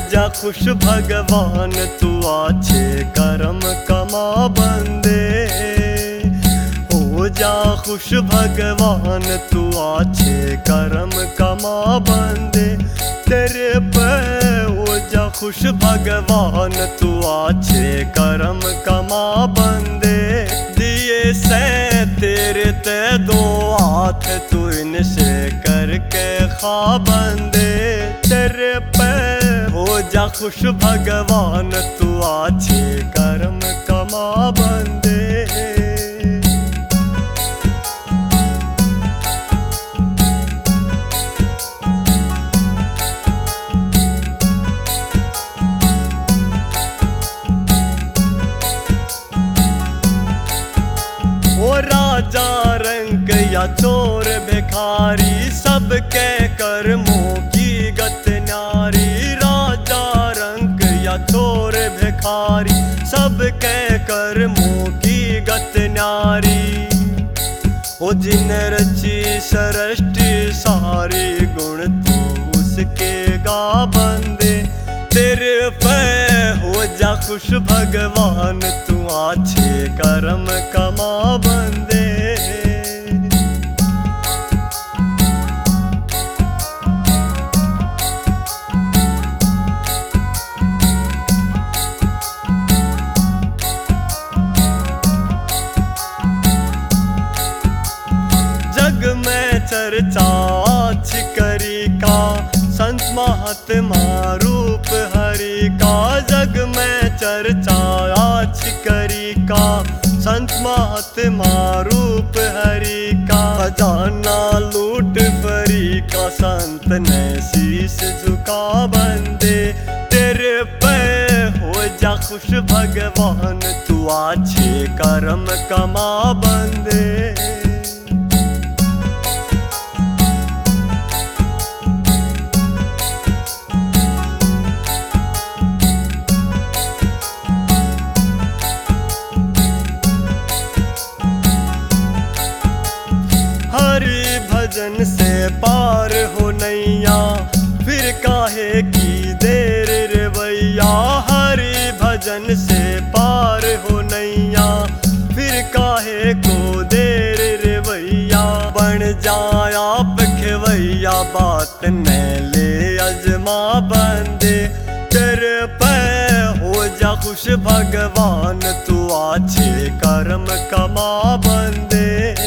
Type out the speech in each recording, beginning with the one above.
जा खुश भगवान तू अच्छे कर्म कमा बंदे। हो जा खुश भगवान तू अच्छे कर्म कमा बंदे। तेरे पे हो जा खुश भगवान तू अच्छे कर्म कमा बंदे। दिए से तेरे ते दो हाथ तू इनसे करके खा बंदे। तेरे पे हो जा खुश भगवान तू अच्छे कर्म कमा बंदे। ओ राजा रंक या चोर भिखारी सबके कर्मों की गत न्यारी। राजा रंक या चोर भिखारी सबके कर्मों की गत न्यारी। ओ जिन रची सृष्टि सारी गुण तू उसके गा बंदे। तेरे पे हो जा खुश भगवान तू अच्छे कर्म कमा बंदे। जग में चर्चा अच्छी करी का संत महात्मा रूप हरि का। जग में चर्चा अच्छी करी का संत महात्मा रूप हरि का। खजाना लूट फरी का संत ने शीश झुका बंदे। तेरे पे हो जा खुश भगवान तू अच्छे कर्म कमा बंदे। हरि भजन से पार हो नैया फिर काहे की देर रे भैया। हरि भजन से पार हो नैया फिर काहे को देर रे भैया। बन जाया आप खेवैया बात न ले अजमा बंदे। तेरे पे हो जा खुश भगवान तू अच्छे कर्म कमा बंदे।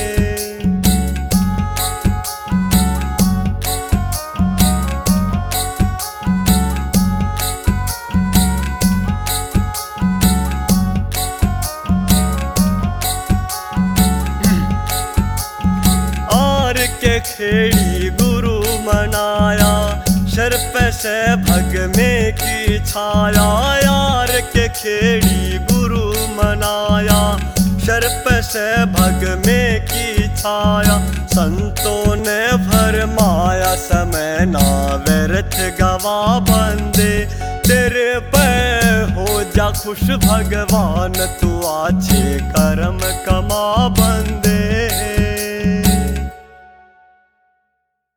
के खेड़ी गुरु मनाया शर्प से भग में की छाया। यार के खेड़ी गुरु मनाया शर्प से भग में की छाया। संतों ने फरमाया समय ना व्यर्थ गवा बंदे। तेरे पे हो जा खुश भगवान तू अच्छे कर्म कमा बंदे।